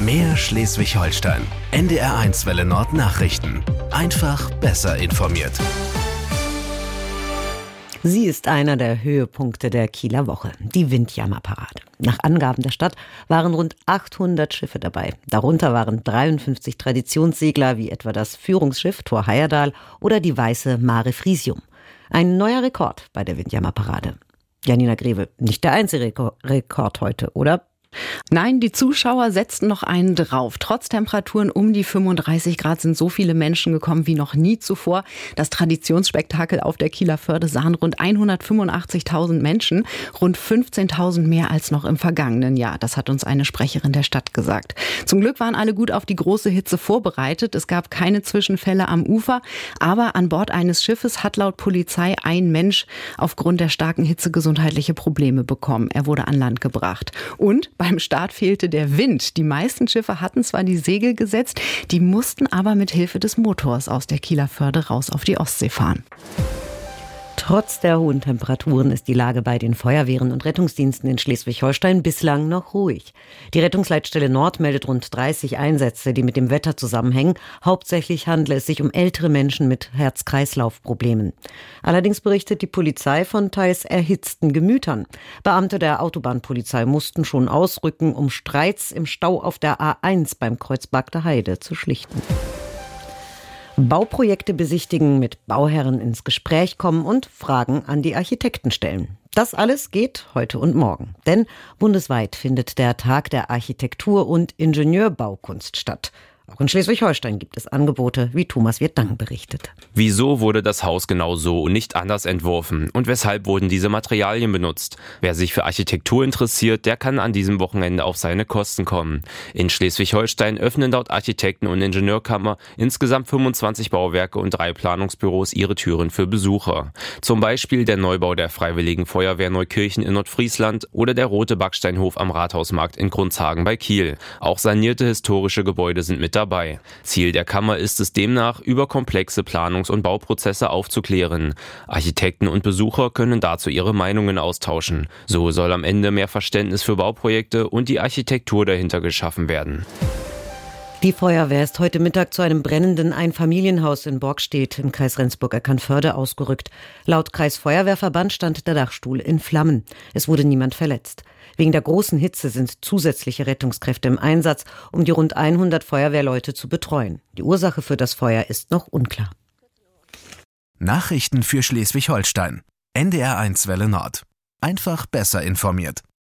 Mehr Schleswig-Holstein. NDR1 Welle Nord Nachrichten. Einfach besser informiert. Sie ist einer der Höhepunkte der Kieler Woche, die Windjammerparade. Nach Angaben der Stadt waren rund 800 Schiffe dabei. Darunter waren 53 Traditionssegler, wie etwa das Führungsschiff Thor Heyerdahl oder die weiße Mare Frisium. Ein neuer Rekord bei der Windjammerparade. Janina Greve, nicht der einzige Rekord heute, oder? Nein, die Zuschauer setzten noch einen drauf. Trotz Temperaturen um die 35 Grad sind so viele Menschen gekommen wie noch nie zuvor. Das Traditionsspektakel auf der Kieler Förde sahen rund 185.000 Menschen, rund 15.000 mehr als noch im vergangenen Jahr. Das hat uns eine Sprecherin der Stadt gesagt. Zum Glück waren alle gut auf die große Hitze vorbereitet. Es gab keine Zwischenfälle am Ufer, aber an Bord eines Schiffes hat laut Polizei ein Mensch aufgrund der starken Hitze gesundheitliche Probleme bekommen. Er wurde an Land gebracht. Und beim Start fehlte der Wind. Die meisten Schiffe hatten zwar die Segel gesetzt, die mussten aber mit Hilfe des Motors aus der Kieler Förde raus auf die Ostsee fahren. Trotz der hohen Temperaturen ist die Lage bei den Feuerwehren und Rettungsdiensten in Schleswig-Holstein bislang noch ruhig. Die Rettungsleitstelle Nord meldet rund 30 Einsätze, die mit dem Wetter zusammenhängen. Hauptsächlich handle es sich um ältere Menschen mit Herz-Kreislauf-Problemen. Allerdings berichtet die Polizei von teils erhitzten Gemütern. Beamte der Autobahnpolizei mussten schon ausrücken, um Streits im Stau auf der A1 beim Kreuz Bagde Heide zu schlichten. Bauprojekte besichtigen, mit Bauherren ins Gespräch kommen und Fragen an die Architekten stellen. Das alles geht heute und morgen. Denn bundesweit findet der Tag der Architektur- und Ingenieurbaukunst statt. Auch in Schleswig-Holstein gibt es Angebote, wie Thomas Wirtdang berichtet. Wieso wurde das Haus genau so und nicht anders entworfen? Und weshalb wurden diese Materialien benutzt? Wer sich für Architektur interessiert, der kann an diesem Wochenende auf seine Kosten kommen. In Schleswig-Holstein öffnen laut Architekten- und Ingenieurkammer insgesamt 25 Bauwerke und 3 Planungsbüros ihre Türen für Besucher. Zum Beispiel der Neubau der Freiwilligen Feuerwehr Neukirchen in Nordfriesland oder der Rote Backsteinhof am Rathausmarkt in Grundshagen bei Kiel. Auch sanierte historische Gebäude sind mit dabei. Ziel der Kammer ist es demnach, über komplexe Planungs- und Bauprozesse aufzuklären. Architekten und Besucher können dazu ihre Meinungen austauschen. So soll am Ende mehr Verständnis für Bauprojekte und die Architektur dahinter geschaffen werden. Die Feuerwehr ist heute Mittag zu einem brennenden Einfamilienhaus in Borgstedt im Kreis Rendsburg-Eckernförde ausgerückt. Laut Kreisfeuerwehrverband stand der Dachstuhl in Flammen. Es wurde niemand verletzt. Wegen der großen Hitze sind zusätzliche Rettungskräfte im Einsatz, um die rund 100 Feuerwehrleute zu betreuen. Die Ursache für das Feuer ist noch unklar. Nachrichten für Schleswig-Holstein. NDR1 Welle Nord. Einfach besser informiert.